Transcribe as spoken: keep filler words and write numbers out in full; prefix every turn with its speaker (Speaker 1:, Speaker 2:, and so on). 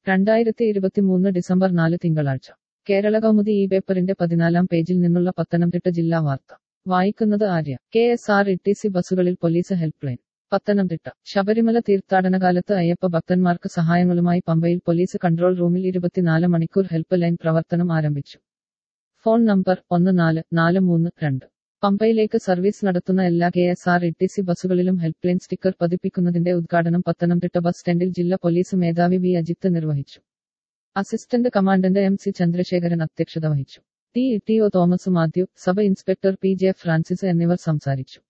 Speaker 1: രണ്ടായിരത്തി ഇരുപത്തിമൂന്ന് ഡിസംബർ നാല് തിങ്കളാഴ്ച കേരള കൗമുദി ഈ പേപ്പറിന്റെ പതിനാലാം പേജിൽ നിന്നുള്ള പത്തനംതിട്ട ജില്ലാ വാർത്ത വായിക്കുന്നത് Arya. K S R E T C ബസ്സുകളിൽ police help line. Pathanamthitta Sabarimala തീർത്ഥാടനകാലത്ത് അയ്യപ്പ ഭക്തന്മാർക്ക് സഹായങ്ങളുമായി പമ്പയിൽ പോലീസ് കൺട്രോൾ റൂമിൽ ഇരുപത്തിനാല് മണിക്കൂർ ഹെൽപ്പ് ലൈൻ പ്രവർത്തനം ആരംഭിച്ചു. ഫോൺ നമ്പർ ഒന്ന് നാല് നാല് മൂന്ന് രണ്ട്. പമ്പയിലേക്ക് സർവീസ് നടത്തുന്ന എല്ലാ K S R E T C ബസ്സുകളിലും ഹെൽപ്പ് ലൈൻ സ്റ്റിക്കർ പതിപ്പിക്കുന്നതിന്റെ ഉദ്ഘാടനം പത്തനംതിട്ട ബസ് സ്റ്റാൻഡിൽ ജില്ലാ പോലീസ് മേധാവി വി അജിത്ത് നിർവഹിച്ചു. Assistant commandant M C Chandrasekharan അധ്യക്ഷത വഹിച്ചു. T E T O Thomas Mathew, sub inspector P J Francis എന്നിവർ സംസാരിച്ചു.